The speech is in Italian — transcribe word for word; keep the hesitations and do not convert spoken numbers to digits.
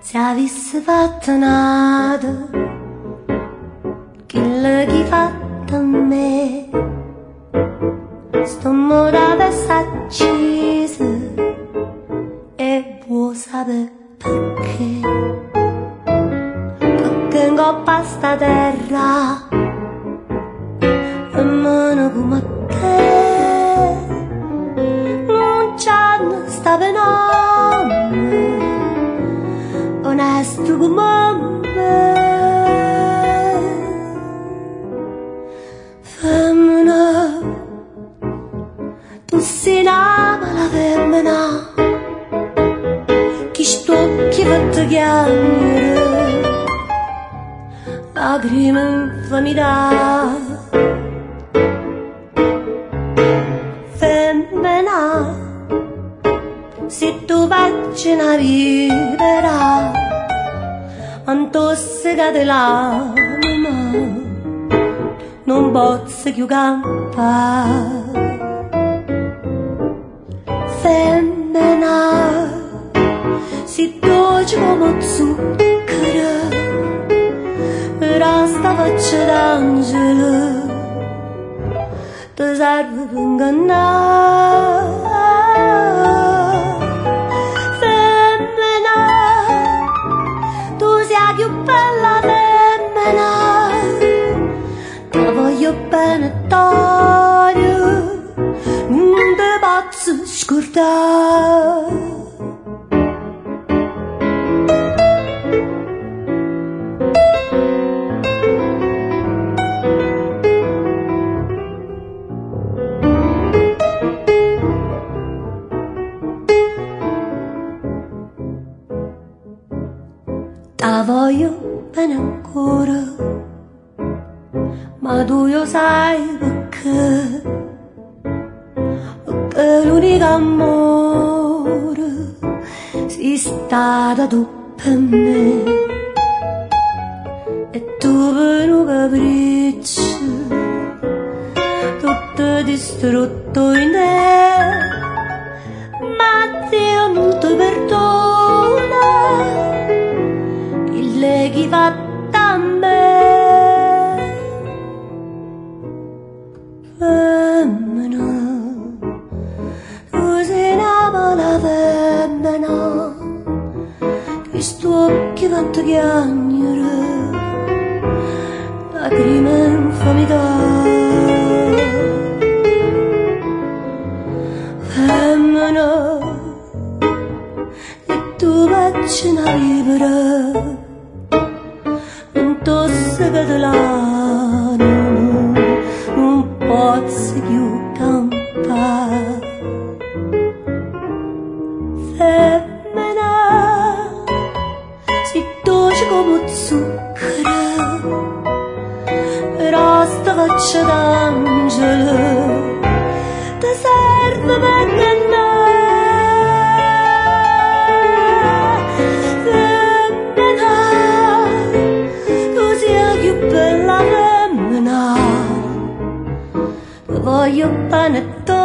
Se avessi fatto nada, quello che hai fatto a me, sto amore avesse acceso e vuoi sapere perché? Perché in coppa a sta terra almeno come te non c'hanno sta penando onesto come me. Femmina, tu sei una mala femmina che sto occhi fatto chiamare lacrime infamità. Femmina, se tu pagina viverà antossica dell'anima non posso più campare. Femmina, si dolce come zucchero però sta faccia d'angelo ti serve per ingannare. Femmina, tu sei più bella femmina, ti voglio bene Torio, non ti posso scordare. La voglio bene ancora, ma tu lo sai perché? Perché l'unico amore sei stata tu per me e tu per un capriccio tutto distrutto in te, ma Dio non ti perdona lei che fatta a me. Femmina, tu sei una mala femmina che sto occhi fatto chiagnere lacrime infamità. Femmina, e tu vaccina vivere tossica dell'anima non posso più campare. Femmina, sei dolce come zucchero però sta faccia d'angelo ti serve per ingannare. Bella femmina, voglio bene